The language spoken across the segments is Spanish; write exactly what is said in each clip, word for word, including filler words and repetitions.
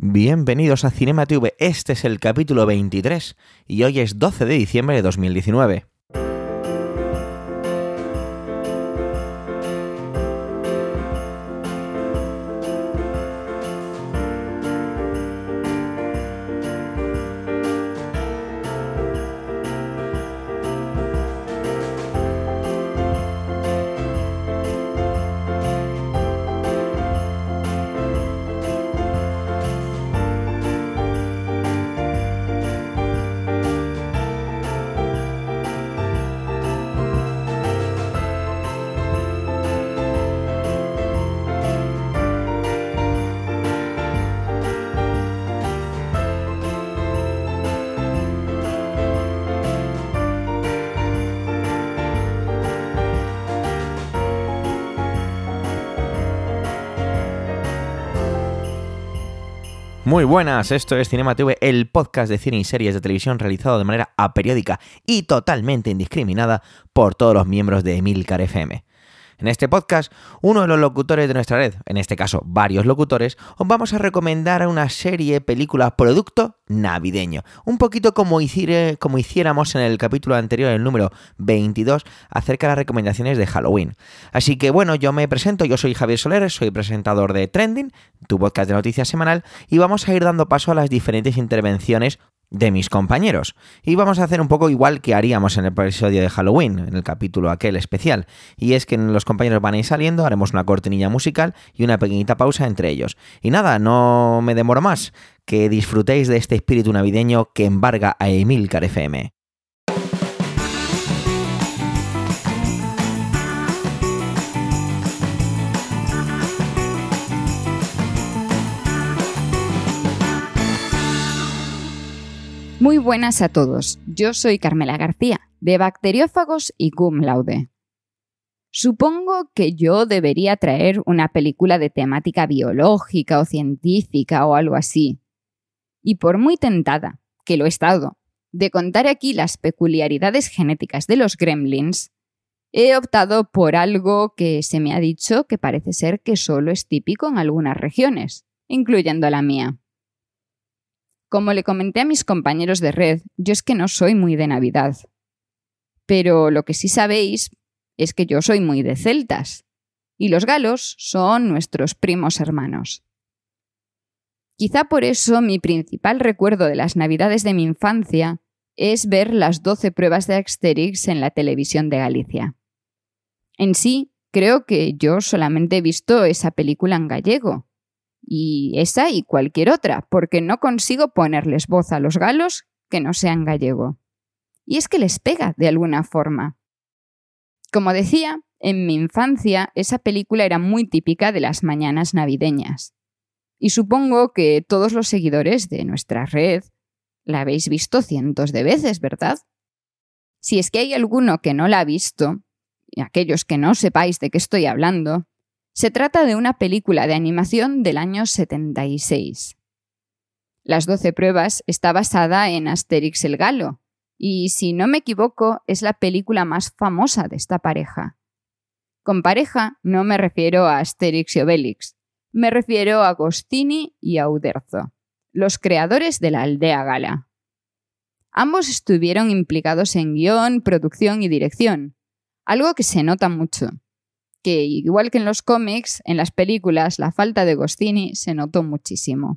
Bienvenidos a Cinema T V, este es el capítulo veintitrés y hoy es doce de diciembre de dos mil diecinueve. Muy buenas, esto es Cinema T V, el podcast de cine y series de televisión realizado de manera aperiódica y totalmente indiscriminada por todos los miembros de Emilcar F M. En este podcast, uno de los locutores de nuestra red, en este caso varios locutores, os vamos a recomendar una serie, película, producto navideño. Un poquito como, hiciere, como hiciéramos en el capítulo anterior, el número veintidós, acerca de las recomendaciones de Halloween. Así que bueno, yo me presento, yo soy Javier Soler, soy presentador de Trending, tu podcast de noticias semanal, y vamos a ir dando paso a las diferentes intervenciones de mis compañeros. Y vamos a hacer un poco igual que haríamos en el episodio de Halloween, en el capítulo aquel especial. Y es que los compañeros van a ir saliendo, haremos una cortinilla musical y una pequeñita pausa entre ellos. Y nada, no me demoro más, que disfrutéis de este espíritu navideño que embarga a Emilcar F M. Muy buenas a todos, yo soy Carmela García, de Bacteriófagos y Cum Laude. Supongo que yo debería traer una película de temática biológica o científica o algo así. Y por muy tentada, que lo he estado, de contar aquí las peculiaridades genéticas de los gremlins, he optado por algo que se me ha dicho que parece ser que solo es típico en algunas regiones, incluyendo la mía. Como le comenté a mis compañeros de red, yo es que no soy muy de Navidad. Pero lo que sí sabéis es que yo soy muy de celtas, y los galos son nuestros primos hermanos. Quizá por eso mi principal recuerdo de las Navidades de mi infancia es ver las doce pruebas de Asterix en la televisión de Galicia. En sí, creo que yo solamente he visto esa película en gallego, y esa y cualquier otra, porque no consigo ponerles voz a los galos que no sean gallego. Y es que les pega de alguna forma. Como decía, en mi infancia esa película era muy típica de las mañanas navideñas. Y supongo que todos los seguidores de nuestra red la habéis visto cientos de veces, ¿verdad? Si es que hay alguno que no la ha visto, y aquellos que no sepáis de qué estoy hablando, se trata de una película de animación del año setenta y seis. Las doce pruebas está basada en Asterix el Galo, y si no me equivoco es la película más famosa de esta pareja. Con pareja no me refiero a Asterix y Obelix, me refiero a Goscinny y a Uderzo, los creadores de la aldea gala. Ambos estuvieron implicados en guión, producción y dirección, algo que se nota mucho. Que, igual que en los cómics, en las películas la falta de Goscinny se notó muchísimo.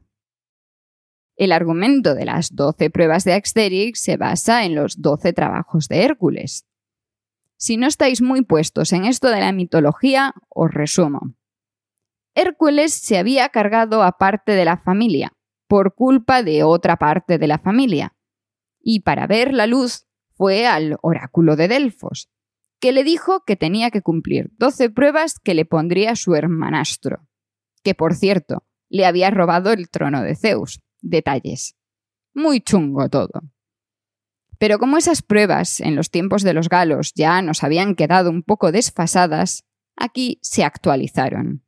El argumento de las doce pruebas de Asterix se basa en los doce trabajos de Hércules. Si no estáis muy puestos en esto de la mitología, os resumo. Hércules se había cargado a parte de la familia, por culpa de otra parte de la familia, y para ver la luz fue al oráculo de Delfos, que le dijo que tenía que cumplir doce pruebas que le pondría su hermanastro, que por cierto, le había robado el trono de Zeus. Detalles. Muy chungo todo. Pero como esas pruebas en los tiempos de los galos ya nos habían quedado un poco desfasadas, aquí se actualizaron.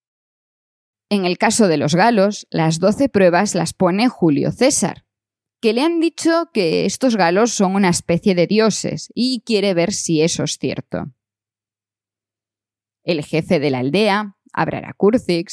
En el caso de los galos, las doce pruebas las pone Julio César, que le han dicho que estos galos son una especie de dioses y quiere ver si eso es cierto. El jefe de la aldea, Abraracurcix,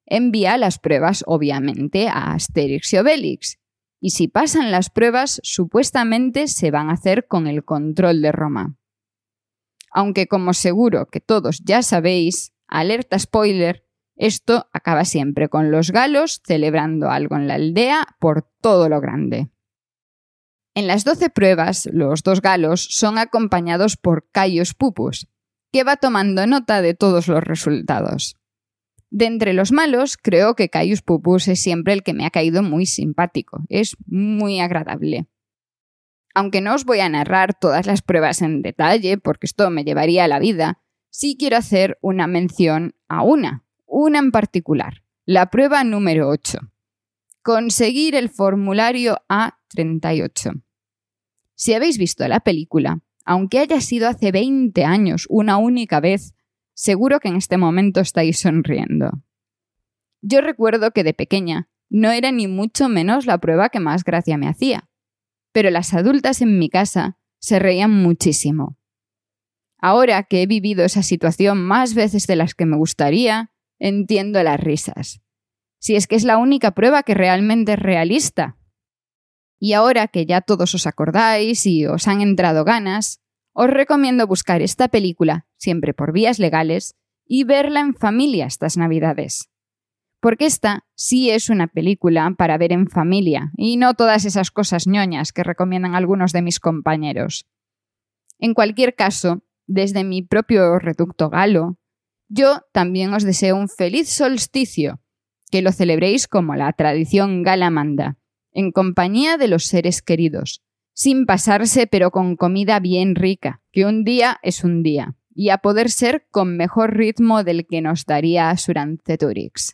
envía las pruebas, obviamente, a Asterix y Obelix. Y si pasan las pruebas, supuestamente se van a hacer con el control de Roma. Aunque, como seguro que todos ya sabéis, alerta spoiler, esto acaba siempre con los galos celebrando algo en la aldea por todo lo grande. En las doce pruebas, los dos galos son acompañados por Caius Pupus, que va tomando nota de todos los resultados. De entre los malos, creo que Caius Pupus es siempre el que me ha caído muy simpático, es muy agradable. Aunque no os voy a narrar todas las pruebas en detalle, porque esto me llevaría a la vida, sí quiero hacer una mención a una, una en particular, la prueba número ocho. Conseguir el formulario A treinta y ocho. Si habéis visto la película, aunque haya sido hace veinte años una única vez, seguro que en este momento estáis sonriendo. Yo recuerdo que de pequeña no era ni mucho menos la prueba que más gracia me hacía, pero las adultas en mi casa se reían muchísimo. Ahora que he vivido esa situación más veces de las que me gustaría, entiendo las risas. Si es que es la única prueba que realmente es realista. Y ahora que ya todos os acordáis y os han entrado ganas, os recomiendo buscar esta película, siempre por vías legales, y verla en familia estas Navidades. Porque esta sí es una película para ver en familia, y no todas esas cosas ñoñas que recomiendan algunos de mis compañeros. En cualquier caso, desde mi propio reducto galo, yo también os deseo un feliz solsticio, que lo celebréis como la tradición gala manda, en compañía de los seres queridos, sin pasarse pero con comida bien rica, que un día es un día, y a poder ser con mejor ritmo del que nos daría Suranceturix.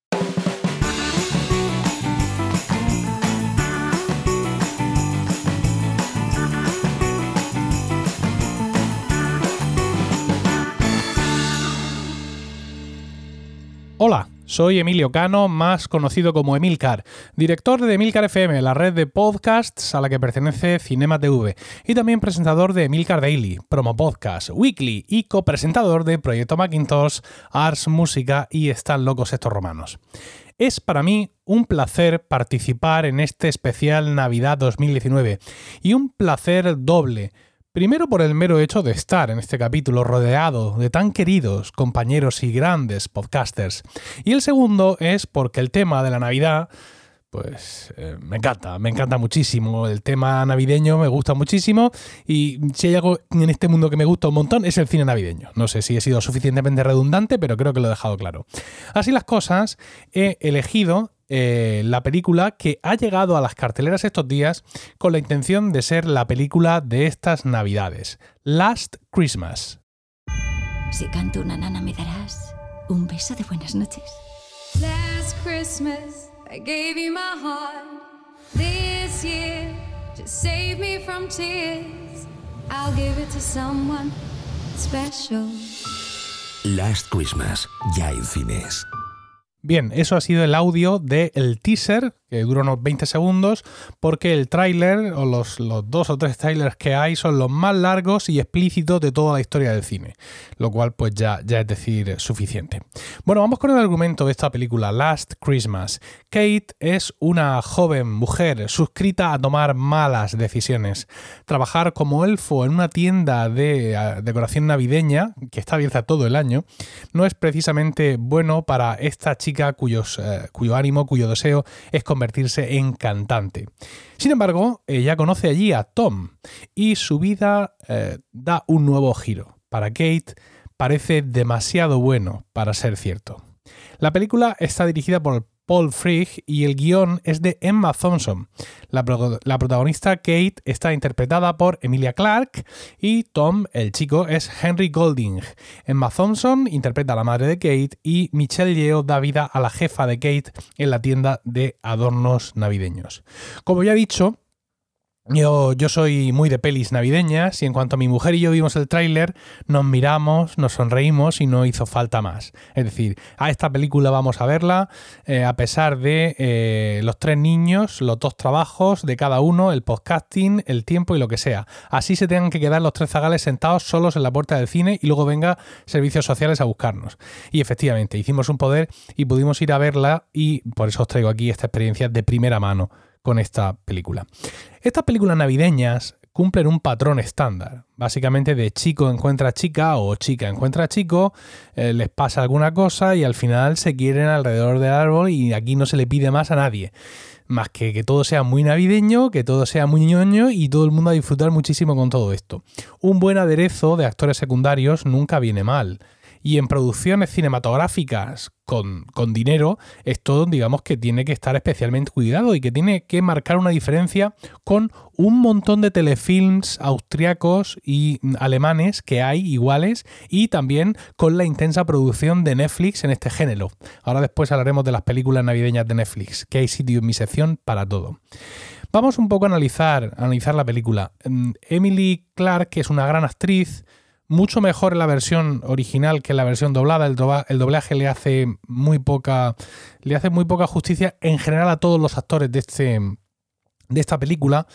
Hola, soy Emilio Cano, más conocido como Emilcar, director de Emilcar F M, la red de podcasts a la que pertenece Cinema T V, y también presentador de Emilcar Daily, Promo Podcast, Weekly y copresentador de Proyecto Macintosh, Ars Música y Están locos estos romanos. Es para mí un placer participar en este especial Navidad dos mil diecinueve y un placer doble. Primero por el mero hecho de estar en este capítulo rodeado de tan queridos compañeros y grandes podcasters. Y el segundo es porque el tema de la Navidad, pues eh, me encanta, me encanta muchísimo. El tema navideño me gusta muchísimo y si hay algo en este mundo que me gusta un montón es el cine navideño. No sé si he sido suficientemente redundante, pero creo que lo he dejado claro. Así las cosas, he elegido Eh, la película que ha llegado a las carteleras estos días con la intención de ser la película de estas Navidades, Last Christmas. Si canto una nana me darás un beso de buenas noches. Last Christmas I gave you my heart. This year to save me from tears I'll give it to someone special. Last Christmas, ya en cines. Bien, eso ha sido el audio del teaser, que dura unos veinte segundos, porque el tráiler, o los, los dos o tres trailers que hay, son los más largos y explícitos de toda la historia del cine, lo cual pues ya, ya es decir suficiente. Bueno, vamos con el argumento de esta película, Last Christmas. Kate es una joven mujer suscrita a tomar malas decisiones. Trabajar como elfo en una tienda de uh, decoración navideña, que está abierta todo el año, no es precisamente bueno para esta chica Cuyos, eh, cuyo ánimo, cuyo deseo es convertirse en cantante. Sin embargo, ella conoce allí a Tom y su vida eh, da un nuevo giro. Para Kate parece demasiado bueno para ser cierto. La película está dirigida por Paul Feig y el guión es de Emma Thompson. La, pro- la protagonista Kate está interpretada por Emilia Clarke y Tom, el chico, es Henry Golding. Emma Thompson interpreta a la madre de Kate y Michelle Yeoh da vida a la jefa de Kate en la tienda de adornos navideños. Como ya he dicho, Yo, yo soy muy de pelis navideñas y en cuanto mi mujer y yo vimos el tráiler, nos miramos, nos sonreímos y no hizo falta más. Es decir, a esta película vamos a verla eh, a pesar de eh, los tres niños, los dos trabajos de cada uno, el podcasting, el tiempo y lo que sea. Así se tengan que quedar los tres zagales sentados solos en la puerta del cine y luego venga servicios sociales a buscarnos. Y efectivamente, hicimos un poder y pudimos ir a verla y por eso os traigo aquí esta experiencia de primera mano con esta película. Estas películas navideñas cumplen un patrón estándar, básicamente de chico encuentra chica o chica encuentra chico, eh, les pasa alguna cosa y al final se quieren alrededor del árbol y aquí no se le pide más a nadie, más que que todo sea muy navideño, que todo sea muy ñoño y todo el mundo a disfrutar muchísimo con todo esto. Un buen aderezo de actores secundarios nunca viene mal. Y en producciones cinematográficas con, con dinero, esto digamos que tiene que estar especialmente cuidado y que tiene que marcar una diferencia con un montón de telefilms austriacos y alemanes que hay iguales y también con la intensa producción de Netflix en este género. Ahora después hablaremos de las películas navideñas de Netflix, que hay sitio en mi sección para todo. Vamos un poco a analizar, a analizar la película. Emily Clarke, que es una gran actriz, mucho mejor en la versión original que en la versión doblada. El, doba, el doblaje le hace muy poca le hace muy poca justicia en general a todos los actores de este de esta película,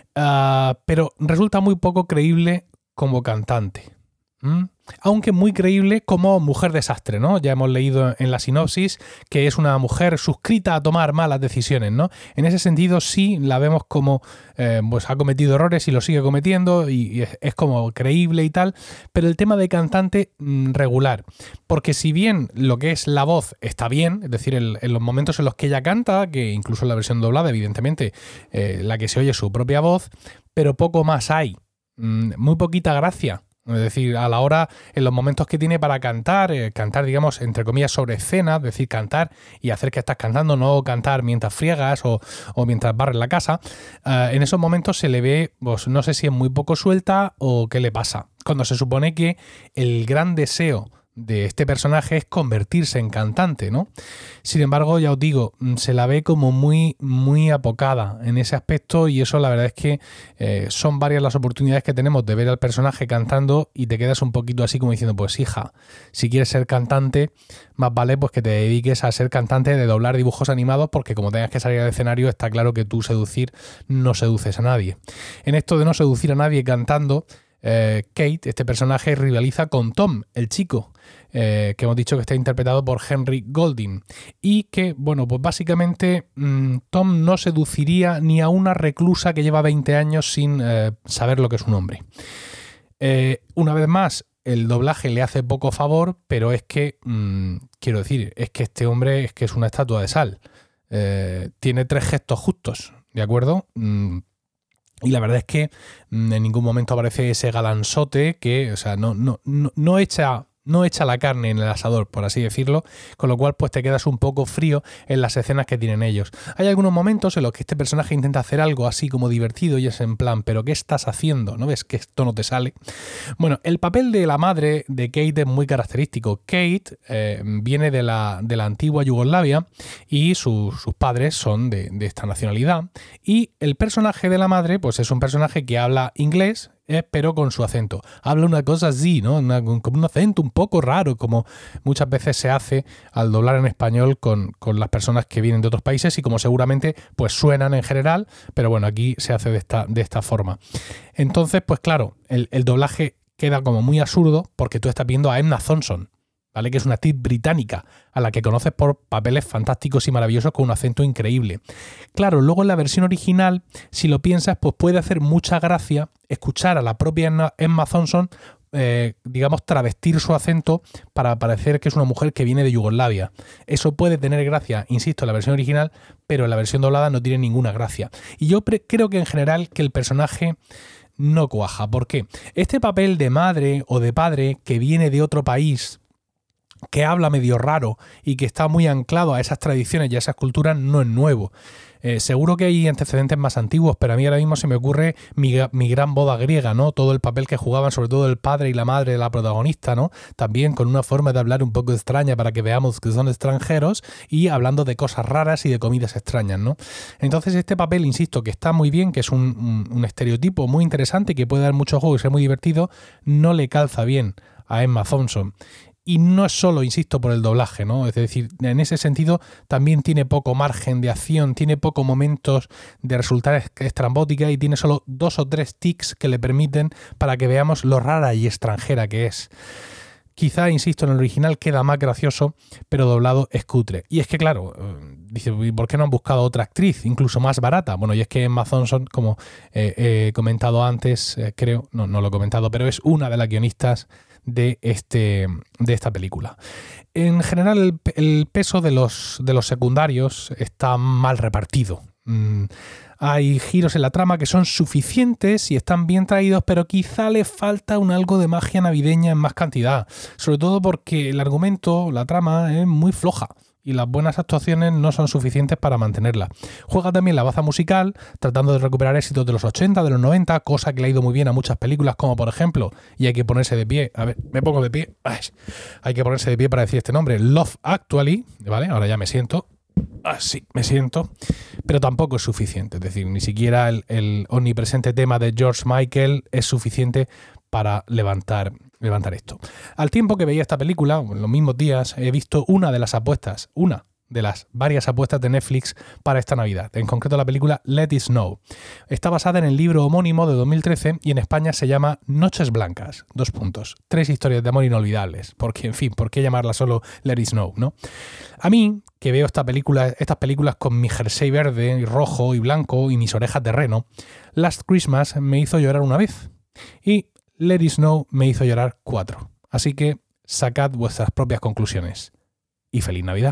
uh, pero resulta muy poco creíble como cantante. ¿Mm? Aunque muy creíble como mujer desastre, ¿no? Ya hemos leído en la sinopsis que es una mujer suscrita a tomar malas decisiones, ¿no? En ese sentido sí la vemos como eh, pues ha cometido errores y lo sigue cometiendo y, y es, es como creíble y tal, pero el tema de cantante mmm, regular, porque si bien lo que es la voz está bien, es decir, el, en los momentos en los que ella canta, que incluso en la versión doblada evidentemente eh, la que se oye es su propia voz, pero poco más hay, mmm, muy poquita gracia. Es decir, a la hora, en los momentos que tiene para cantar, eh, cantar, digamos, entre comillas, sobre escena, es decir, cantar y hacer que estás cantando, no cantar mientras friegas o, o mientras barres la casa, eh, en esos momentos se le ve, pues no sé si es muy poco suelta o qué le pasa. Cuando se supone que el gran deseo de este personaje es convertirse en cantante, ¿no? Sin embargo, ya os digo, se la ve como muy, muy apocada en ese aspecto y eso la verdad es que eh, son varias las oportunidades que tenemos de ver al personaje cantando y te quedas un poquito así como diciendo, pues hija, si quieres ser cantante, más vale pues que te dediques a ser cantante de doblar dibujos animados porque como tengas que salir al escenario está claro que tú seducir no seduces a nadie. En esto de no seducir a nadie cantando, Eh, Kate, este personaje, rivaliza con Tom, el chico, eh, que hemos dicho que está interpretado por Henry Golding. Y que, bueno, pues básicamente mmm, Tom no seduciría ni a una reclusa que lleva veinte años sin eh, saber lo que es un hombre. Eh, una vez más, el doblaje le hace poco favor, pero es que, mmm, quiero decir, es que este hombre es que es una estatua de sal. Eh, tiene tres gestos justos, ¿de acuerdo? Mm, Y la verdad es que en ningún momento aparece ese galanzote que, o sea, no, no, no, no echa... no echa la carne en el asador, por así decirlo, con lo cual pues te quedas un poco frío en las escenas que tienen ellos. Hay algunos momentos en los que este personaje intenta hacer algo así como divertido y es en plan, ¿pero qué estás haciendo? ¿No ves que esto no te sale? Bueno, el papel de la madre de Kate es muy característico. Kate eh, viene de la, de la antigua Yugoslavia y su, sus padres son de, de esta nacionalidad y el personaje de la madre pues es un personaje que habla inglés, Eh, pero con su acento. Habla una cosa así, ¿no? Una, como un acento un poco raro, como muchas veces se hace al doblar en español con, con las personas que vienen de otros países y como seguramente pues suenan en general, pero bueno, aquí se hace de esta, de esta forma. Entonces, pues claro, el, el doblaje queda como muy absurdo porque tú estás viendo a Emma Thompson, ¿vale? Que es una actriz británica a la que conoces por papeles fantásticos y maravillosos con un acento increíble. Claro, luego en la versión original, si lo piensas, pues puede hacer mucha gracia escuchar a la propia Emma Thompson, eh, digamos, travestir su acento para parecer que es una mujer que viene de Yugoslavia. Eso puede tener gracia, insisto, en la versión original, pero en la versión doblada no tiene ninguna gracia. Y yo creo que en general que el personaje no cuaja. ¿Por qué? Este papel de madre o de padre que viene de otro país, que habla medio raro y que está muy anclado a esas tradiciones y a esas culturas, no es nuevo. Eh, seguro que hay antecedentes más antiguos, pero a mí ahora mismo se me ocurre mi, mi gran boda griega, ¿no? Todo el papel que jugaban, sobre todo el padre y la madre de la protagonista, ¿no? También con una forma de hablar un poco extraña para que veamos que son extranjeros y hablando de cosas raras y de comidas extrañas, ¿no? Entonces este papel, insisto, que está muy bien, que es un, un, un estereotipo muy interesante, que puede dar mucho juego y ser muy divertido, no le calza bien a Emma Thompson. Y no es solo, insisto, por el doblaje, ¿no? Es decir, en ese sentido también tiene poco margen de acción, tiene pocos momentos de resultar estrambótica y tiene solo dos o tres tics que le permiten para que veamos lo rara y extranjera que es. Quizá, insisto, en el original queda más gracioso, pero doblado es cutre. Y es que, claro, dice, ¿por qué no han buscado otra actriz, incluso más barata? Bueno, y es que Emma Thompson, como eh, he comentado antes, eh, creo, no, no lo he comentado, pero es una de las guionistas de, este, de esta película. En general, el, el peso de los, de los secundarios está mal repartido. Mm, hay giros en la trama que son suficientes y están bien traídos, pero quizá le falta un algo de magia navideña en más cantidad. Sobre todo porque el argumento, la trama, es muy floja y las buenas actuaciones no son suficientes para mantenerla. Juega también la baza musical, tratando de recuperar éxitos de los ochenta, de los noventa, cosa que le ha ido muy bien a muchas películas, como por ejemplo, y hay que ponerse de pie, a ver, me pongo de pie, ay, hay que ponerse de pie para decir este nombre, Love Actually, ¿vale? Ahora ya me siento, así me siento, pero tampoco es suficiente, es decir, ni siquiera el, el omnipresente tema de George Michael es suficiente para levantar levantar esto. Al tiempo que veía esta película, en los mismos días, he visto una de las apuestas, una de las varias apuestas de Netflix para esta Navidad, en concreto la película Let It Snow. Está basada en el libro homónimo de dos mil trece y en España se llama Noches Blancas, dos puntos, tres historias de amor inolvidables, porque, en fin, ¿por qué llamarla solo Let It Snow, no? A mí, que veo esta película, estas películas con mi jersey verde y rojo y blanco y mis orejas de reno, Last Christmas me hizo llorar una vez y Let It Snow me hizo llorar cuatro. Así que sacad vuestras propias conclusiones. Y feliz Navidad.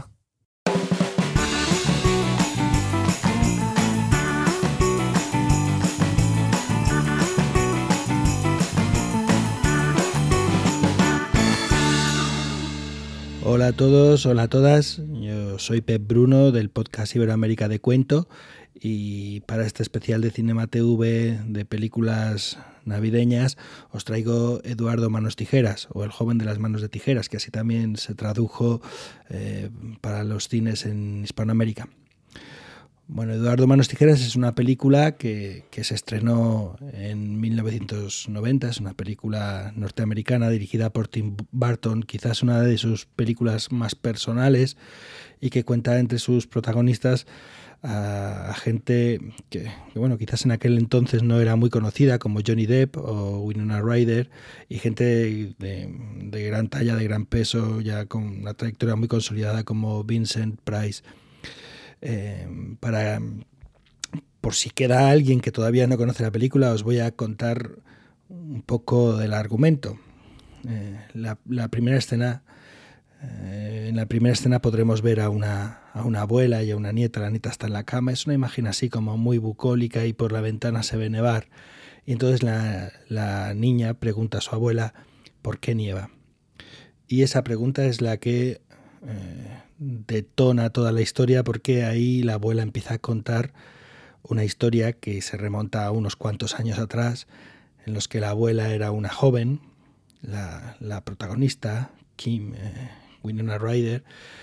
Hola a todos, hola a todas. Yo soy Pep Bruno del podcast Iberoamérica de Cuento y para este especial de Cinema T V de películas navideñas os traigo Eduardo Manos Tijeras o El joven de las manos de tijeras, que así también se tradujo eh, para los cines en Hispanoamérica. Bueno, Eduardo Manos Tijeras es una película que, que se estrenó en mil novecientos noventa, es una película norteamericana dirigida por Tim Burton, quizás una de sus películas más personales y que cuenta entre sus protagonistas a, a gente que, que, bueno, quizás en aquel entonces no era muy conocida, como Johnny Depp o Winona Ryder, y gente de, de gran talla, de gran peso, ya con una trayectoria muy consolidada como Vincent Price. Eh, para, por si queda alguien que todavía no conoce la película, os voy a contar un poco del argumento. Eh, la, la primera escena, eh, en la primera escena podremos ver a una, a una abuela y a una nieta. La nieta está en la cama, es una imagen así como muy bucólica y por la ventana se ve nevar. Y entonces la, la niña pregunta a su abuela ¿por qué nieva? Y esa pregunta es la que eh, detona toda la historia, porque ahí la abuela empieza a contar una historia que se remonta a unos cuantos años atrás, en los que la abuela era una joven, la, la protagonista, Kim eh, Winona Ryder,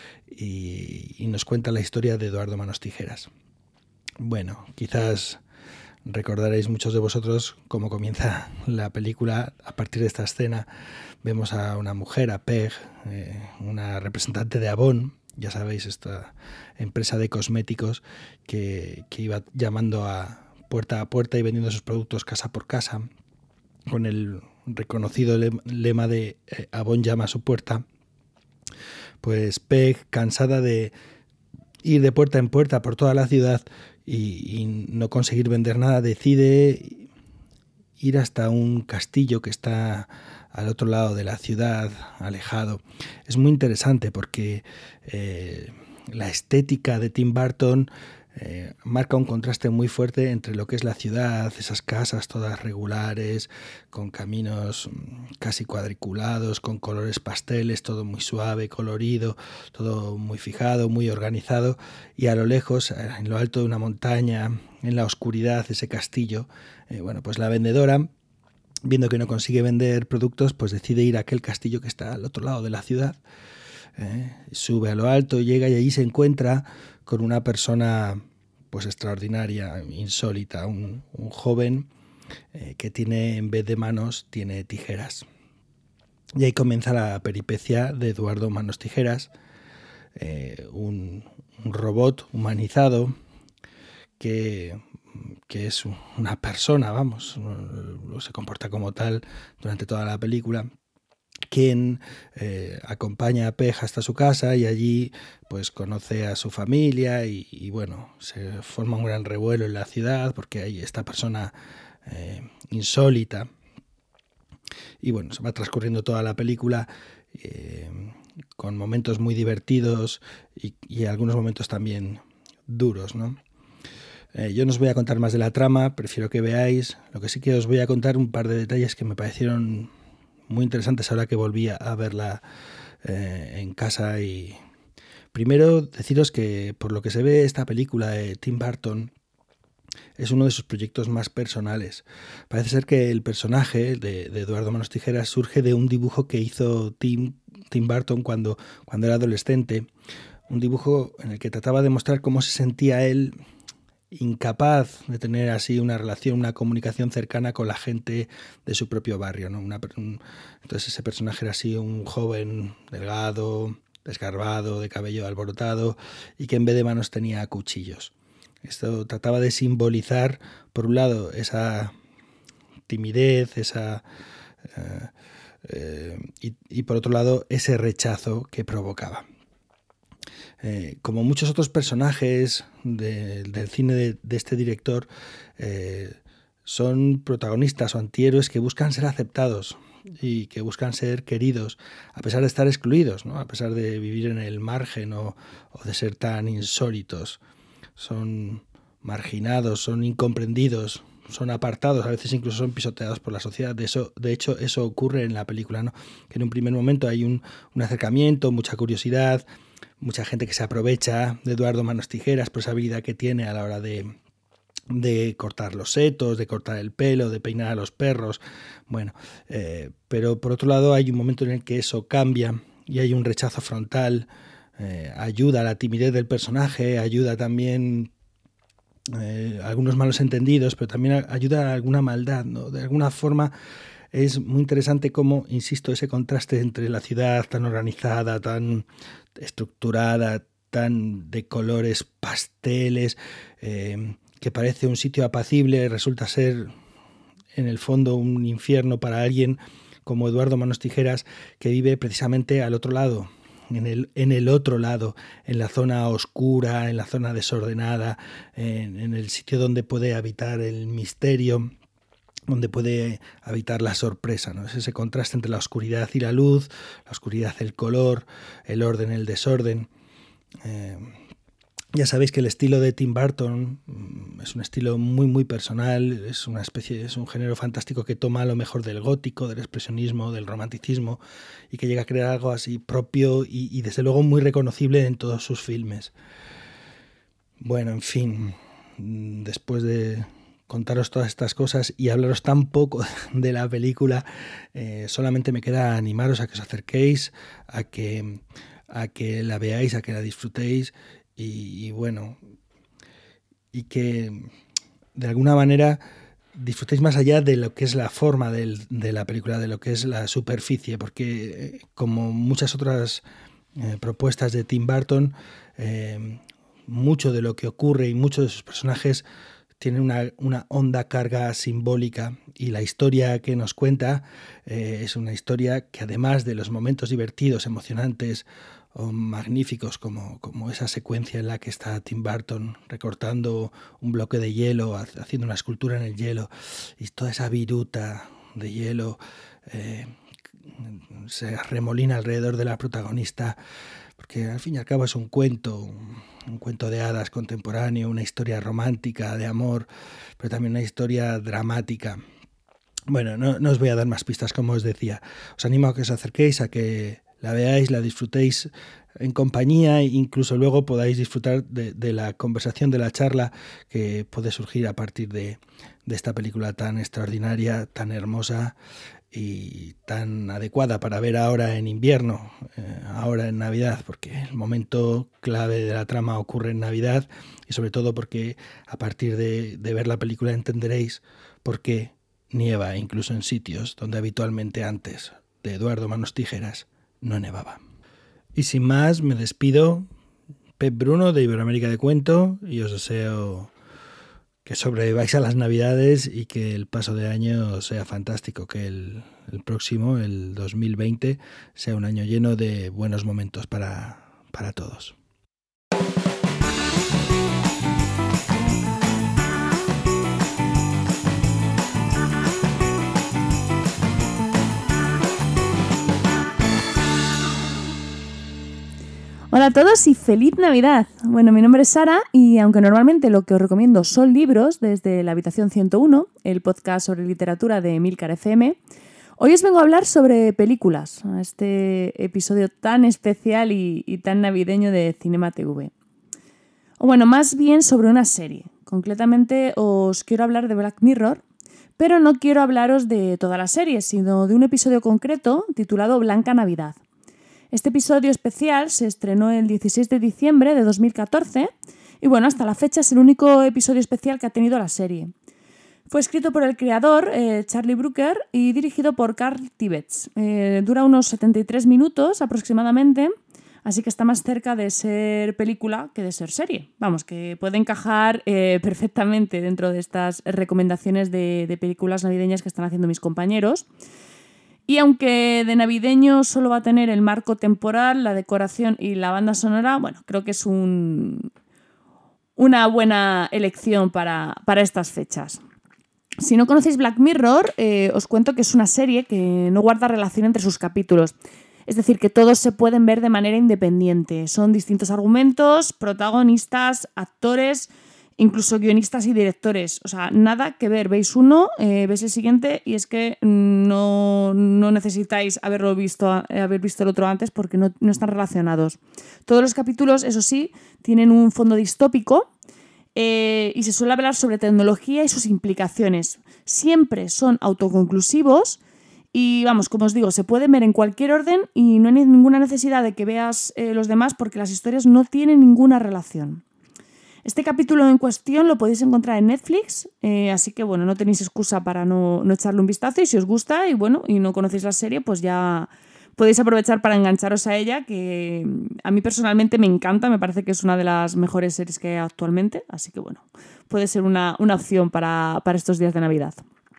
y, y nos cuenta la historia de Eduardo Manos Tijeras. Bueno, quizás recordaréis muchos de vosotros cómo comienza la película. A partir de esta escena vemos a una mujer, a Peg, eh, una representante de Avon, ya sabéis, esta empresa de cosméticos que, que iba llamando a puerta a puerta y vendiendo sus productos casa por casa, con el reconocido lema de eh, Avon llama a su puerta. Pues Peg, cansada de ir de puerta en puerta por toda la ciudad y, y no conseguir vender nada, decide ir hasta un castillo que está al otro lado de la ciudad, alejado. Es muy interesante porque eh, la estética de Tim Burton Eh, marca un contraste muy fuerte entre lo que es la ciudad, esas casas todas regulares, con caminos casi cuadriculados, con colores pasteles, todo muy suave, colorido, todo muy fijado, muy organizado, y a lo lejos, en lo alto de una montaña, en la oscuridad, ese castillo, eh, bueno, pues la vendedora, viendo que no consigue vender productos, pues decide ir a aquel castillo que está al otro lado de la ciudad. Eh, sube a lo alto, llega y allí se encuentra con una persona pues extraordinaria, insólita, un, un joven eh, que tiene, en vez de manos, tiene tijeras. Y ahí comienza la peripecia de Eduardo Manos Tijeras, eh, un, un robot humanizado que, que es una persona, vamos, se comporta como tal durante toda la película, quien eh, acompaña a Pej hasta su casa y allí pues conoce a su familia y, y bueno, se forma un gran revuelo en la ciudad porque hay esta persona eh, insólita. Y bueno, se va transcurriendo toda la película eh, con momentos muy divertidos y, y algunos momentos también duros, ¿no? Eh, yo no os voy a contar más de la trama, prefiero que veáis. Lo que sí que os voy a contar un par de detalles que me parecieron muy interesantes ahora que volví a verla eh, en casa. Y primero deciros que por lo que se ve esta película de Tim Burton es uno de sus proyectos más personales. Parece ser que el personaje de, de Eduardo Manos Tijeras surge de un dibujo que hizo Tim, Tim Burton cuando, cuando era adolescente, un dibujo en el que trataba de mostrar cómo se sentía él incapaz de tener así una relación, una comunicación cercana con la gente de su propio barrio, ¿no? Una, un, entonces ese personaje era así un joven delgado, desgarbado, de cabello alborotado y que en vez de manos tenía cuchillos. Esto trataba de simbolizar, por un lado, esa timidez, esa eh, eh, y, y por otro lado, ese rechazo que provocaba. Eh, como muchos otros personajes de, del cine de, de este director, eh, son protagonistas o antihéroes que buscan ser aceptados y que buscan ser queridos, a pesar de estar excluidos, ¿no? A pesar de vivir en el margen o, o de ser tan insólitos. Son marginados, son incomprendidos, son apartados, a veces incluso son pisoteados por la sociedad. De, eso, de hecho, eso ocurre en la película, ¿no? Que en un primer momento hay un, un acercamiento, mucha curiosidad, mucha gente que se aprovecha de Eduardo Manos Tijeras por esa habilidad que tiene a la hora de, de cortar los setos, de cortar el pelo, de peinar a los perros. Bueno, eh, pero por otro lado hay un momento en el que eso cambia y hay un rechazo frontal. Eh, ayuda a la timidez del personaje, ayuda también eh, a algunos malos entendidos, pero también ayuda a alguna maldad, ¿no? De alguna forma es muy interesante cómo, insisto, ese contraste entre la ciudad tan organizada, tan estructurada, tan de colores pasteles, eh, que parece un sitio apacible, resulta ser en el fondo un infierno para alguien como Eduardo Manos Tijeras, que vive precisamente al otro lado, en el, en el otro lado, en la zona oscura, en la zona desordenada, en, en el sitio donde puede habitar el misterio, donde puede habitar la sorpresa, ¿no? Es ese contraste entre la oscuridad y la luz, la oscuridad, el color, el orden, el desorden. Eh, ya sabéis que el estilo de Tim Burton es un estilo muy muy personal, es una especie, es un género fantástico que toma lo mejor del gótico, del expresionismo, del romanticismo y que llega a crear algo así propio y, y desde luego muy reconocible en todos sus filmes. Bueno, en fin, después de contaros todas estas cosas y hablaros tan poco de la película, eh, solamente me queda animaros a que os acerquéis, a que, a que la veáis, a que la disfrutéis y, y bueno, y que de alguna manera disfrutéis más allá de lo que es la forma del, de la película, de lo que es la superficie, porque eh, como muchas otras eh, propuestas de Tim Burton, eh, mucho de lo que ocurre y muchos de sus personajes tiene una, una honda carga simbólica y la historia que nos cuenta eh, es una historia que además de los momentos divertidos, emocionantes o magníficos como, como esa secuencia en la que está Tim Burton recortando un bloque de hielo, haciendo una escultura en el hielo y toda esa viruta de hielo eh, se arremolina alrededor de la protagonista, porque al fin y al cabo es un cuento, un, un cuento de hadas contemporáneo, una historia romántica de amor, pero también una historia dramática. Bueno, no, no os voy a dar más pistas, como os decía. Os animo a que os acerquéis, a que la veáis, la disfrutéis en compañía e incluso luego podáis disfrutar de, de la conversación, de la charla que puede surgir a partir de, de esta película tan extraordinaria, tan hermosa y tan adecuada para ver ahora en invierno, eh, ahora en Navidad, porque el momento clave de la trama ocurre en Navidad y sobre todo porque a partir de, de ver la película entenderéis por qué nieva incluso en sitios donde habitualmente antes de Eduardo Manos Tijeras no nevaba. Y sin más, me despido. Pep Bruno de Iberoamérica de Cuento y os deseo que sobreviváis a las Navidades y que el paso de año sea fantástico, que el, el próximo, el dos mil veinte, sea un año lleno de buenos momentos para, para todos. Hola a todos y feliz Navidad. Bueno, mi nombre es Sara y aunque normalmente lo que os recomiendo son libros desde la habitación ciento uno, el podcast sobre literatura de Emilcar F M, hoy os vengo a hablar sobre películas, este episodio tan especial y, y tan navideño de Cinema T V. O bueno, más bien sobre una serie. Concretamente os quiero hablar de Black Mirror, pero no quiero hablaros de toda la serie, sino de un episodio concreto titulado Blanca Navidad. Este episodio especial se estrenó el dieciséis de diciembre de dos mil catorce y bueno, hasta la fecha es el único episodio especial que ha tenido la serie. Fue escrito por el creador, eh, Charlie Brooker, y dirigido por Carl Tibbets. Eh, dura unos setenta y tres minutos aproximadamente, así que está más cerca de ser película que de ser serie. Vamos, que puede encajar eh, perfectamente dentro de estas recomendaciones de, de películas navideñas que están haciendo mis compañeros. Y aunque de navideño solo va a tener el marco temporal, la decoración y la banda sonora, bueno, creo que es un, una buena elección para, para estas fechas. Si no conocéis Black Mirror, eh, os cuento que es una serie que no guarda relación entre sus capítulos. Es decir, que todos se pueden ver de manera independiente. Son distintos argumentos, protagonistas, actores, incluso guionistas y directores. O sea, nada que ver. Veis uno, eh, veis el siguiente y es que no, no necesitáis haberlo visto, haber visto el otro antes porque no, no están relacionados. Todos los capítulos, eso sí, tienen un fondo distópico eh, y se suele hablar sobre tecnología y sus implicaciones. Siempre son autoconclusivos y, vamos, como os digo, se pueden ver en cualquier orden y no hay ninguna necesidad de que veas eh, los demás porque las historias no tienen ninguna relación. Este capítulo en cuestión lo podéis encontrar en Netflix, eh, así que bueno, no tenéis excusa para no, no echarle un vistazo y si os gusta y bueno, y no conocéis la serie, pues ya podéis aprovechar para engancharos a ella, que a mí personalmente me encanta, me parece que es una de las mejores series que hay actualmente, así que bueno, puede ser una, una opción para, para estos días de Navidad.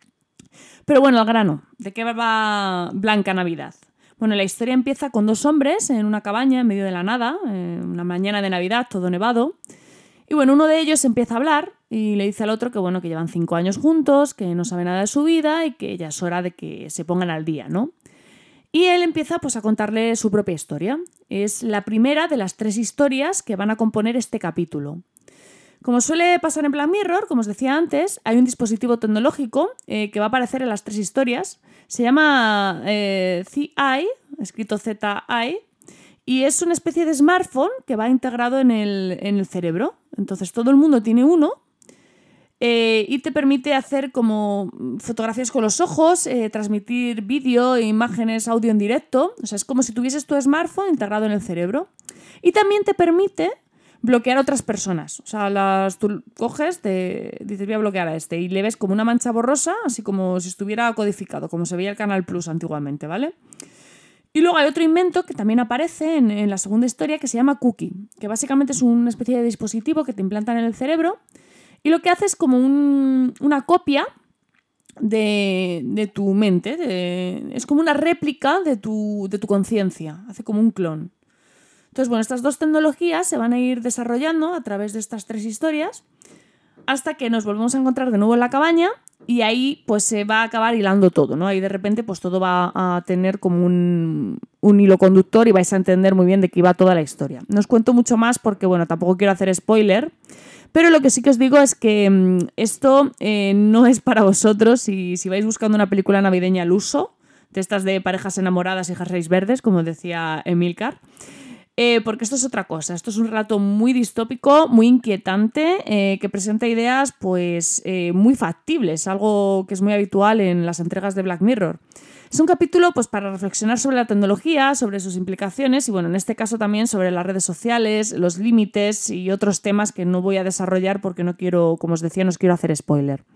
Pero bueno, al grano, ¿de qué va Blanca Navidad? Bueno, la historia empieza con dos hombres en una cabaña en medio de la nada, eh, una mañana de Navidad, todo nevado. Y bueno, uno de ellos empieza a hablar y le dice al otro que bueno, que llevan cinco años juntos, que no sabe nada de su vida y que ya es hora de que se pongan al día, ¿no? Y él empieza pues a contarle su propia historia. Es la primera de las tres historias que van a componer este capítulo. Como suele pasar en Black Mirror, como os decía antes, hay un dispositivo tecnológico eh, que va a aparecer en las tres historias. Se llama eh, Z-I, escrito Z-I, y es una especie de smartphone que va integrado en el, en el cerebro. Entonces todo el mundo tiene uno eh, y te permite hacer como fotografías con los ojos, eh, transmitir vídeo, imágenes, audio en directo. O sea, es como si tuvieses tu smartphone integrado en el cerebro. Y también te permite bloquear a otras personas. O sea, las, tú coges, te dices voy a bloquear a este y le ves como una mancha borrosa, así como si estuviera codificado, como se veía el Canal Plus antiguamente, ¿vale? Y luego hay otro invento que también aparece en, en la segunda historia que se llama Cookie, que básicamente es una especie de dispositivo que te implantan en el cerebro y lo que hace es como un, una copia de, de tu mente, de, es como una réplica de tu, de tu conciencia, hace como un clon. Entonces, bueno, estas dos tecnologías se van a ir desarrollando a través de estas tres historias hasta que nos volvemos a encontrar de nuevo en la cabaña y ahí pues se va a acabar hilando todo, ¿no? Ahí de repente pues todo va a tener como un, un hilo conductor y vais a entender muy bien de qué iba toda la historia. No os cuento mucho más porque, bueno, tampoco quiero hacer spoiler, pero lo que sí que os digo es que mmm, esto eh, no es para vosotros si, si vais buscando una película navideña al uso, de estas de parejas enamoradas y jerseys verdes, como decía Emilcar. Eh, porque esto es otra cosa, esto es un relato muy distópico, muy inquietante, eh, que presenta ideas pues eh, muy factibles, algo que es muy habitual en las entregas de Black Mirror. Es un capítulo pues para reflexionar sobre la tecnología, sobre sus implicaciones y bueno, en este caso también sobre las redes sociales, los límites y otros temas que no voy a desarrollar porque no quiero, como os decía, no os quiero hacer spoiler.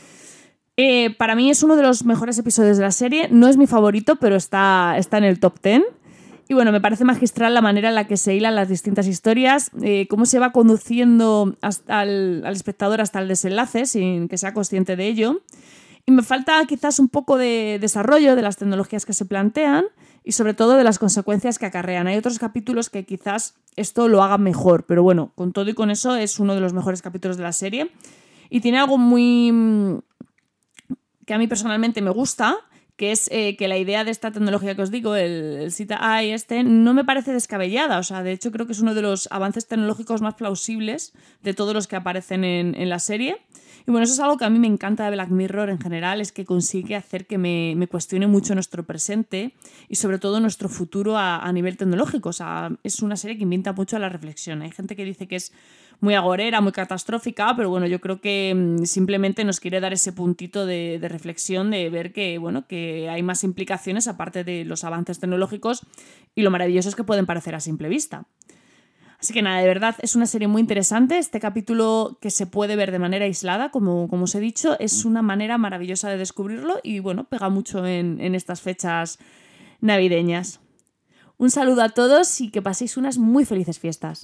Eh, para mí es uno de los mejores episodios de la serie, no es mi favorito, pero está, está en el top diez. Y bueno, me parece magistral la manera en la que se hilan las distintas historias, eh, cómo se va conduciendo hasta el, al espectador hasta el desenlace sin que sea consciente de ello. Y me falta quizás un poco de desarrollo de las tecnologías que se plantean y sobre todo de las consecuencias que acarrean. Hay otros capítulos que quizás esto lo hagan mejor, pero bueno, con todo y con eso es uno de los mejores capítulos de la serie. Y tiene algo muy... que a mí personalmente me gusta, que es eh, que la idea de esta tecnología que os digo, el, el Zeta A I este, no me parece descabellada. O sea, de hecho creo que es uno de los avances tecnológicos más plausibles de todos los que aparecen en, en la serie. Y bueno, eso es algo que a mí me encanta de Black Mirror en general, es que consigue hacer que me, me cuestione mucho nuestro presente y sobre todo nuestro futuro a, a nivel tecnológico. O sea, es una serie que invita mucho a la reflexión. Hay gente que dice que es muy agorera, muy catastrófica, pero bueno, yo creo que mmm, simplemente nos quiere dar ese puntito de, de reflexión, de ver que, bueno, que hay más implicaciones aparte de los avances tecnológicos y lo maravilloso es que pueden parecer a simple vista. Así que nada, de verdad es una serie muy interesante. Este capítulo que se puede ver de manera aislada, como, como os he dicho, es una manera maravillosa de descubrirlo y bueno, pega mucho en, en estas fechas navideñas. Un saludo a todos y que paséis unas muy felices fiestas.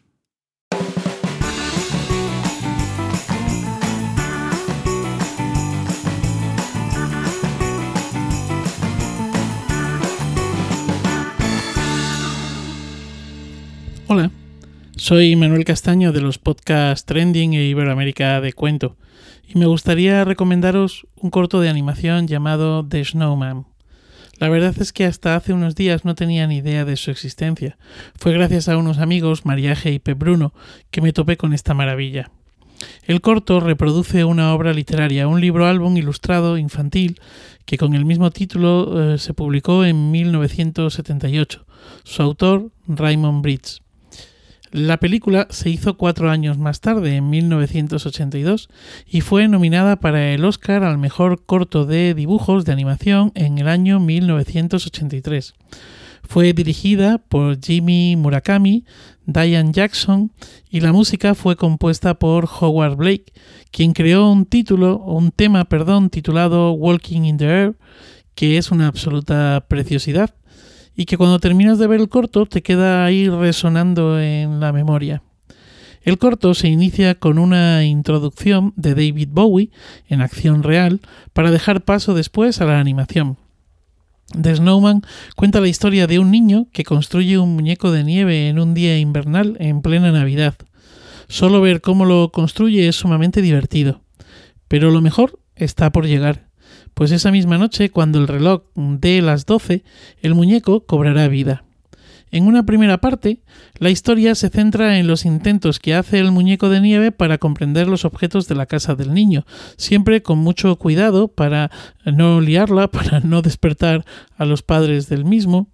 Hola, soy Manuel Castaño de los podcasts Trending e Iberoamérica de Cuento y me gustaría recomendaros un corto de animación llamado The Snowman. La verdad es que hasta hace unos días no tenía ni idea de su existencia. Fue gracias a unos amigos, Mariaje y Pep Bruno, que me topé con esta maravilla. El corto reproduce una obra literaria, un libro álbum ilustrado infantil que con el mismo título eh, se publicó en mil novecientos setenta y ocho. Su autor, Raymond Briggs. La película se hizo cuatro años más tarde, en mil novecientos ochenta y dos, y fue nominada para el Oscar al mejor corto de dibujos de animación en el año mil novecientos ochenta y tres. Fue dirigida por Jimmy Murakami, Diane Jackson y la música fue compuesta por Howard Blake, quien creó un título, un tema, perdón, titulado Walking in the Air, que es una absoluta preciosidad y que cuando terminas de ver el corto te queda ahí resonando en la memoria. El corto se inicia con una introducción de David Bowie en acción real para dejar paso después a la animación. The Snowman cuenta la historia de un niño que construye un muñeco de nieve en un día invernal en plena Navidad. Solo ver cómo lo construye es sumamente divertido. Pero lo mejor está por llegar, pues esa misma noche, cuando el reloj dé las doce, el muñeco cobrará vida. En una primera parte, la historia se centra en los intentos que hace el muñeco de nieve para comprender los objetos de la casa del niño, siempre con mucho cuidado para no liarla, para no despertar a los padres del mismo.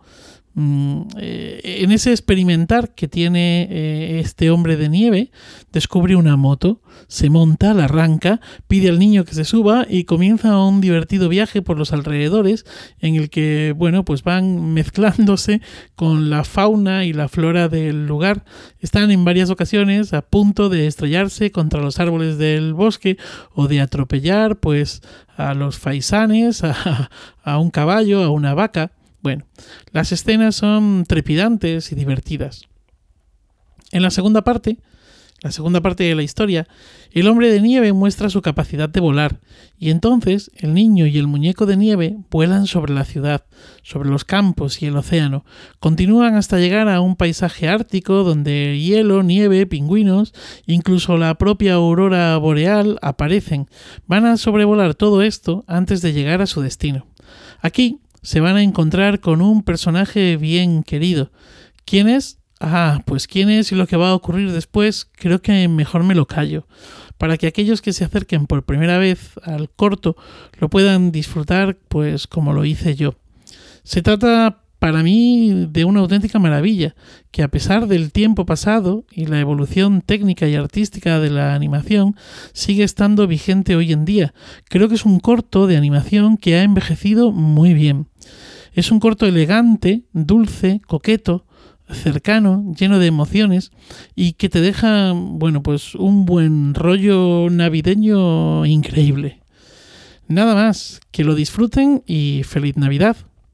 En ese experimentar que tiene este hombre de nieve, descubre una moto, se monta, la arranca, pide al niño que se suba y comienza un divertido viaje por los alrededores en el que, bueno, pues van mezclándose con la fauna y la flora del lugar. Están en varias ocasiones a punto de estrellarse contra los árboles del bosque o de atropellar, pues, a los faisanes, a, a un caballo, a una vaca. Bueno, las escenas son trepidantes y divertidas. En la segunda parte, la segunda parte de la historia, el hombre de nieve muestra su capacidad de volar, y entonces el niño y el muñeco de nieve vuelan sobre la ciudad, sobre los campos y el océano, continúan hasta llegar a un paisaje ártico donde hielo, nieve, pingüinos, incluso la propia aurora boreal aparecen. Van a sobrevolar todo esto antes de llegar a su destino. Aquí se van a encontrar con un personaje bien querido. ¿Quién es? Ah, pues quién es y lo que va a ocurrir después, creo que mejor me lo callo, para que aquellos que se acerquen por primera vez al corto lo puedan disfrutar pues como lo hice yo. Se trata para mí de una auténtica maravilla, que a pesar del tiempo pasado y la evolución técnica y artística de la animación, sigue estando vigente hoy en día. Creo que es un corto de animación que ha envejecido muy bien. Es un corto elegante, dulce, coqueto, cercano, lleno de emociones y que te deja, bueno, pues un buen rollo navideño increíble. Nada más, que lo disfruten y ¡feliz Navidad!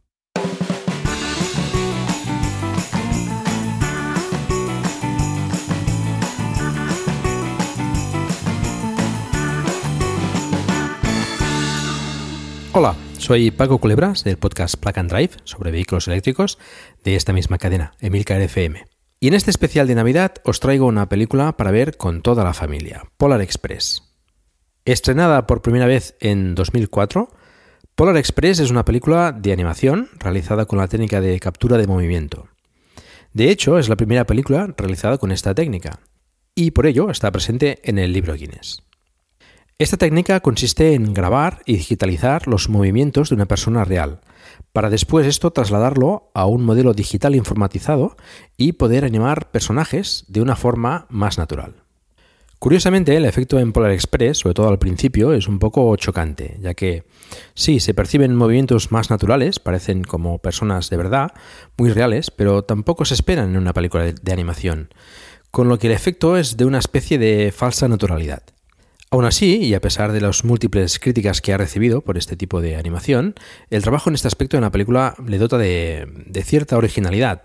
Hola, soy Paco Culebras del podcast Plug and Drive sobre vehículos eléctricos de esta misma cadena, Emilcar F M. Y en este especial de Navidad os traigo una película para ver con toda la familia, Polar Express. Estrenada por primera vez en dos mil cuatro, Polar Express es una película de animación realizada con la técnica de captura de movimiento. De hecho, es la primera película realizada con esta técnica, y por ello está presente en el libro Guinness. Esta técnica consiste en grabar y digitalizar los movimientos de una persona real, para después esto trasladarlo a un modelo digital informatizado y poder animar personajes de una forma más natural. Curiosamente, el efecto en Polar Express, sobre todo al principio, es un poco chocante, ya que sí, se perciben movimientos más naturales, parecen como personas de verdad, muy reales, pero tampoco se esperan en una película de animación, con lo que el efecto es de una especie de falsa naturalidad. Aún así, y a pesar de las múltiples críticas que ha recibido por este tipo de animación, el trabajo en este aspecto de la película le dota de, de cierta originalidad,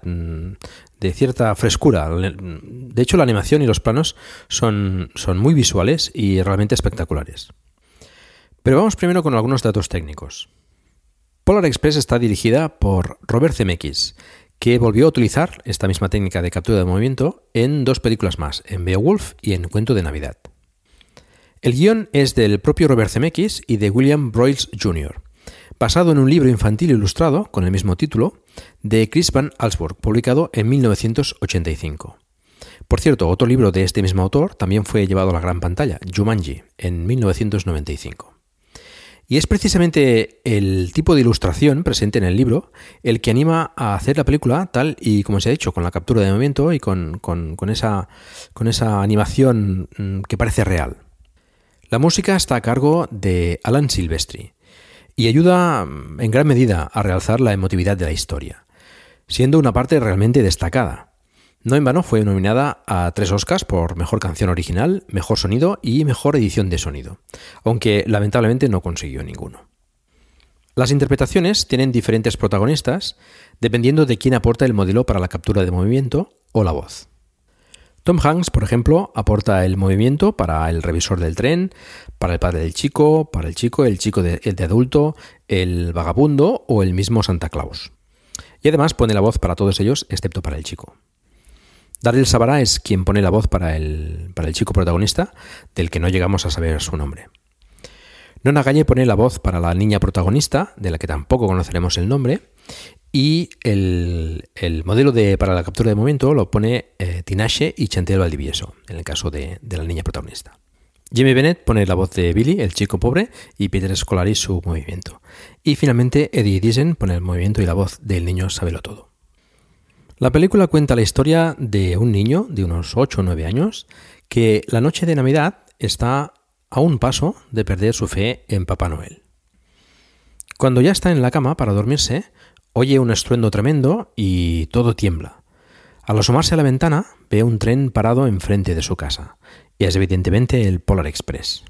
de cierta frescura. De hecho, la animación y los planos son, son muy visuales y realmente espectaculares. Pero vamos primero con algunos datos técnicos. Polar Express está dirigida por Robert Zemeckis, que volvió a utilizar esta misma técnica de captura de movimiento en dos películas más, en Beowulf y en Cuento de Navidad. El guión es del propio Robert Zemeckis y de William Broyles junior, basado en un libro infantil ilustrado con el mismo título de Chris Van Allsburg, publicado en mil novecientos ochenta y cinco. Por cierto, otro libro de este mismo autor también fue llevado a la gran pantalla, Jumanji, en mil novecientos noventa y cinco. Y es precisamente el tipo de ilustración presente en el libro el que anima a hacer la película tal y como se ha dicho, con la captura de movimiento y con, con, con, esa, con esa animación que parece real. La música está a cargo de Alan Silvestri y ayuda en gran medida a realzar la emotividad de la historia, siendo una parte realmente destacada. No en vano fue nominada a tres Oscars por Mejor Canción Original, Mejor Sonido y Mejor Edición de Sonido, aunque lamentablemente no consiguió ninguno. Las interpretaciones tienen diferentes protagonistas dependiendo de quién aporta el modelo para la captura de movimiento o la voz. Tom Hanks, por ejemplo, aporta el movimiento para el revisor del tren, para el padre del chico, para el chico, el chico de, el de adulto, el vagabundo o el mismo Santa Claus. Y además pone la voz para todos ellos, excepto para el chico. Daryl Sabara es quien pone la voz para el, para el chico protagonista, del que no llegamos a saber su nombre. Nona Galle pone la voz para la niña protagonista, de la que tampoco conoceremos el nombre, y el, el modelo de, para la captura de momento lo pone eh, Tinashe y Chantal Valdivieso, en el caso de, de la niña protagonista. Jimmy Bennett pone la voz de Billy, el chico pobre, y Peter Scolari su movimiento. Y finalmente Eddie Deason pone el movimiento y la voz del niño Sábelo Todo. La película cuenta la historia de un niño de unos ocho o nueve años que la noche de Navidad está a un paso de perder su fe en Papá Noel. Cuando ya está en la cama para dormirse, oye un estruendo tremendo y todo tiembla. Al asomarse a la ventana, ve un tren parado enfrente de su casa, y es evidentemente el Polar Express.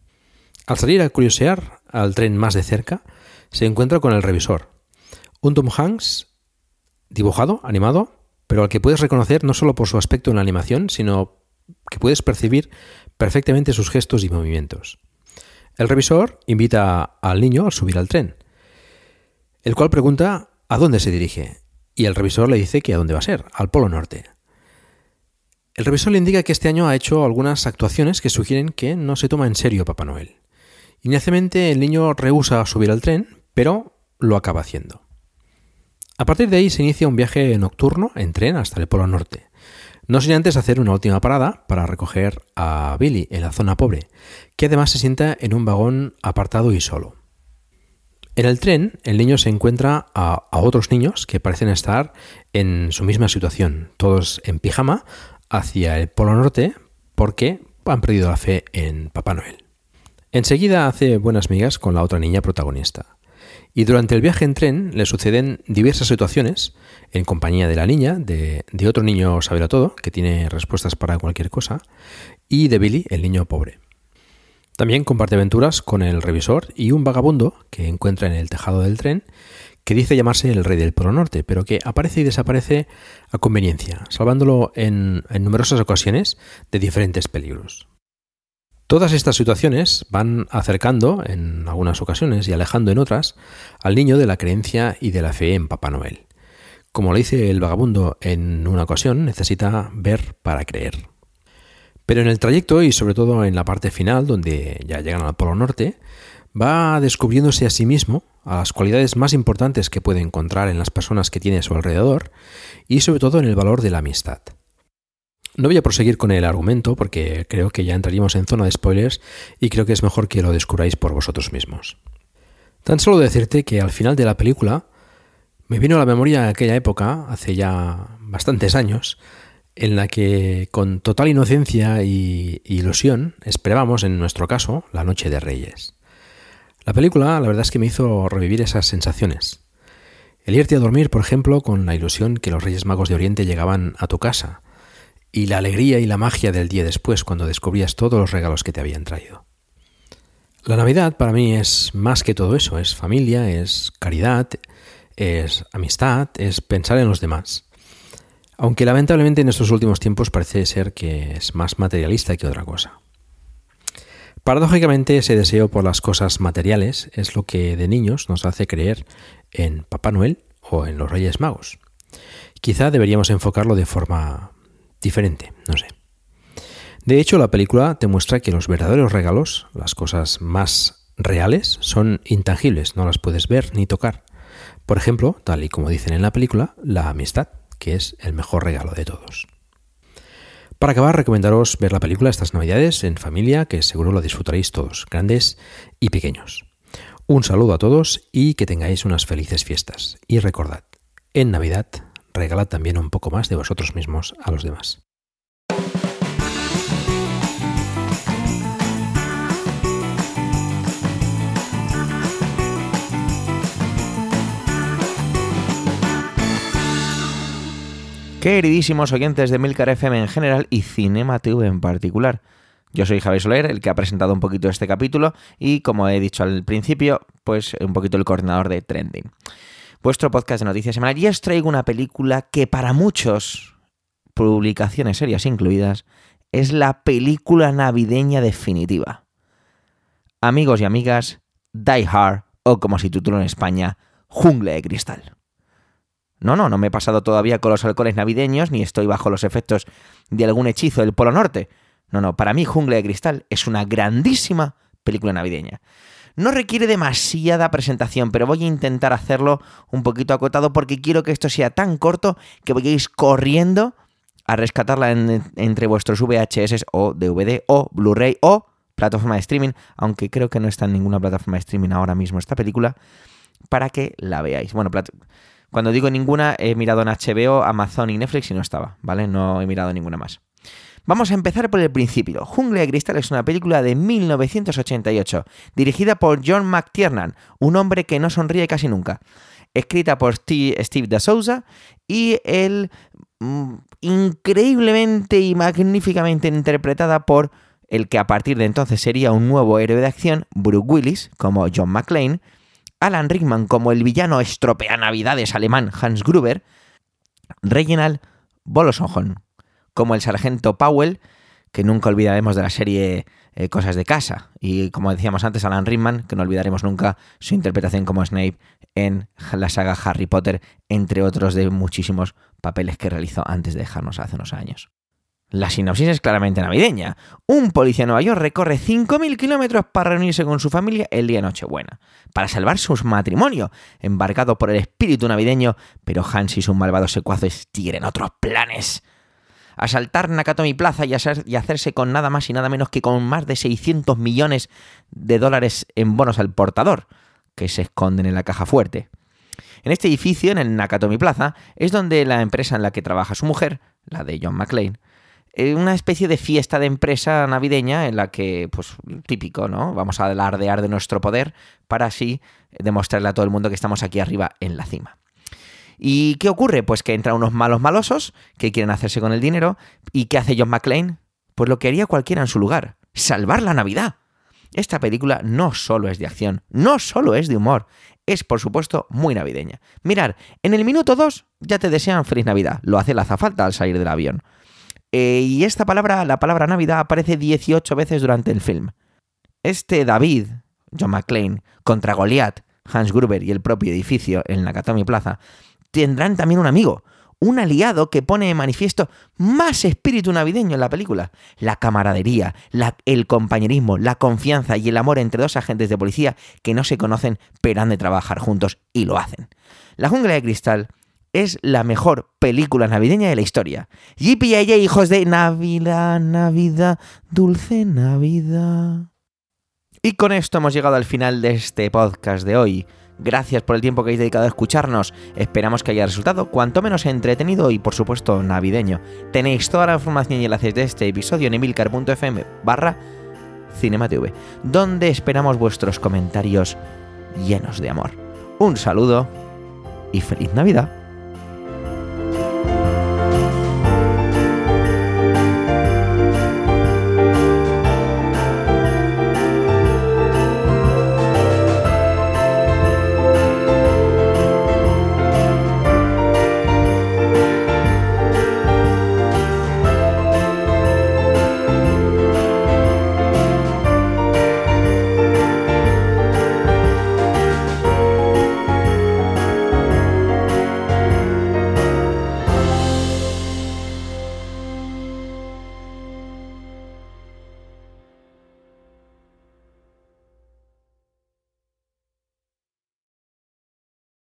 Al salir a curiosear al tren más de cerca, se encuentra con el revisor, un Tom Hanks dibujado, animado, pero al que puedes reconocer no solo por su aspecto en la animación, sino que puedes percibir perfectamente sus gestos y movimientos. El revisor invita al niño a subir al tren, el cual pregunta a dónde se dirige, y el revisor le dice que a dónde va a ser, al Polo Norte. El revisor le indica que este año ha hecho algunas actuaciones que sugieren que no se toma en serio Papá Noel. Inicialmente el niño rehúsa subir al tren, pero lo acaba haciendo. A partir de ahí se inicia un viaje nocturno en tren hasta el Polo Norte, no sin antes hacer una última parada para recoger a Billy en la zona pobre, que además se sienta en un vagón apartado y solo. En el tren, el niño se encuentra a, a otros niños que parecen estar en su misma situación, todos en pijama, hacia el Polo Norte, porque han perdido la fe en Papá Noel. Enseguida hace buenas migas con la otra niña protagonista. Y durante el viaje en tren le suceden diversas situaciones en compañía de la niña, de, de otro niño sabelotodo, que tiene respuestas para cualquier cosa, y de Billy, el niño pobre. También comparte aventuras con el revisor y un vagabundo que encuentra en el tejado del tren, que dice llamarse el Rey del Polo Norte, pero que aparece y desaparece a conveniencia, salvándolo en, en numerosas ocasiones de diferentes peligros. Todas estas situaciones van acercando en algunas ocasiones y alejando en otras al niño de la creencia y de la fe en Papá Noel. Como le dice el vagabundo en una ocasión, necesita ver para creer. Pero en el trayecto y sobre todo en la parte final, donde ya llegan al Polo Norte, va descubriéndose a sí mismo a las cualidades más importantes que puede encontrar en las personas que tiene a su alrededor y sobre todo en el valor de la amistad. No voy a proseguir con el argumento porque creo que ya entraríamos en zona de spoilers y creo que es mejor que lo descubráis por vosotros mismos. Tan solo decirte que al final de la película me vino a la memoria aquella época, hace ya bastantes años, en la que con total inocencia y ilusión esperábamos, en nuestro caso, la Noche de Reyes. La película, la verdad es que me hizo revivir esas sensaciones. El irte a dormir, por ejemplo, con la ilusión que los Reyes Magos de Oriente llegaban a tu casa, y la alegría y la magia del día después cuando descubrías todos los regalos que te habían traído. La Navidad para mí es más que todo eso, es familia, es caridad, es amistad, es pensar en los demás. Aunque lamentablemente en estos últimos tiempos parece ser que es más materialista que otra cosa. Paradójicamente, ese deseo por las cosas materiales es lo que de niños nos hace creer en Papá Noel o en los Reyes Magos. Quizá deberíamos enfocarlo de forma diferente, no sé. De hecho, la película te muestra que los verdaderos regalos, las cosas más reales, son intangibles, no las puedes ver ni tocar. Por ejemplo, tal y como dicen en la película, la amistad, que es el mejor regalo de todos. Para acabar, recomendaros ver la película estas Navidades en familia, que seguro lo disfrutaréis todos, grandes y pequeños. Un saludo a todos y que tengáis unas felices fiestas. Y recordad, en Navidad, regalad también un poco más de vosotros mismos a los demás. Queridísimos oyentes de Emilcar F M en general y Cinema T V en particular. Yo soy Javier Soler, el que ha presentado un poquito este capítulo y, como he dicho al principio, pues un poquito el coordinador de Trending, vuestro podcast de noticias semanal. Y os traigo una película que para muchos, publicaciones serias incluidas, es la película navideña definitiva. Amigos y amigas, Die Hard, o como se titula en España, Jungla de Cristal. No, no, no me he pasado todavía con los alcoholes navideños, ni estoy bajo los efectos de algún hechizo del Polo Norte. No, no, para mí Jungla de Cristal es una grandísima película navideña. No requiere demasiada presentación, pero voy a intentar hacerlo un poquito acotado porque quiero que esto sea tan corto que vayáis corriendo a rescatarla en, entre vuestros V H S o D V D o Blu-ray o plataforma de streaming, aunque creo que no está en ninguna plataforma de streaming ahora mismo esta película, para que la veáis. Bueno, plat- cuando digo ninguna, he mirado en H B O, Amazon y Netflix y no estaba, ¿vale? No he mirado ninguna más. Vamos a empezar por el principio. Jungla de Cristal es una película de mil novecientos ochenta y ocho, dirigida por John McTiernan, un hombre que no sonríe casi nunca, escrita por Steve de Souza y él mm, increíblemente y magníficamente interpretada por el que a partir de entonces sería un nuevo héroe de acción, Bruce Willis, como John McClane, Alan Rickman como el villano estropeanavidades alemán Hans Gruber, Reginald Boloson como el sargento Powell, que nunca olvidaremos de la serie eh, Cosas de Casa. Y como decíamos antes, Alan Rickman, que no olvidaremos nunca su interpretación como Snape en la saga Harry Potter, entre otros de muchísimos papeles que realizó antes de dejarnos hace unos años. La sinopsis es claramente navideña. Un policía de Nueva York recorre cinco mil kilómetros para reunirse con su familia el día de Nochebuena, para salvar su matrimonio, embarcado por el espíritu navideño, pero Hans y sus malvados secuaces tienen otros planes. Asaltar Nakatomi Plaza y, hacer, y hacerse con nada más y nada menos que con más de seiscientos millones de dólares en bonos al portador, que se esconden en la caja fuerte. En este edificio, en el Nakatomi Plaza, es donde la empresa en la que trabaja su mujer, la de John McClane, una especie de fiesta de empresa navideña en la que, pues, típico, ¿no? Vamos a alardear de nuestro poder para así demostrarle a todo el mundo que estamos aquí arriba en la cima. ¿Y qué ocurre? Pues que entran unos malos malosos que quieren hacerse con el dinero. ¿Y qué hace John McClane? Pues lo que haría cualquiera en su lugar: salvar la Navidad. Esta película no solo es de acción, no solo es de humor, es por supuesto muy navideña. Mirar, en el minuto dos ya te desean feliz Navidad, lo hace la azafata al salir del avión. Eh, y esta palabra, la palabra Navidad, aparece dieciocho veces durante el film. Este David, John McClane, contra Goliath, Hans Gruber y el propio edificio en Nakatomi Plaza, tendrán también un amigo, un aliado que pone en manifiesto más espíritu navideño en la película: la camaradería, la, el compañerismo, la confianza y el amor entre dos agentes de policía que no se conocen pero han de trabajar juntos y lo hacen. La Jungla de Cristal es la mejor película navideña de la historia. Yipi yay, hijos de Navidad, Navidad, dulce Navidad. Y con esto hemos llegado al final de este podcast de hoy. Gracias por el tiempo que habéis dedicado a escucharnos. Esperamos que haya resultado cuanto menos entretenido y, por supuesto, navideño. Tenéis toda la información y enlaces de este episodio en emilcar.fm barra cinematv, donde esperamos vuestros comentarios llenos de amor. Un saludo y feliz Navidad.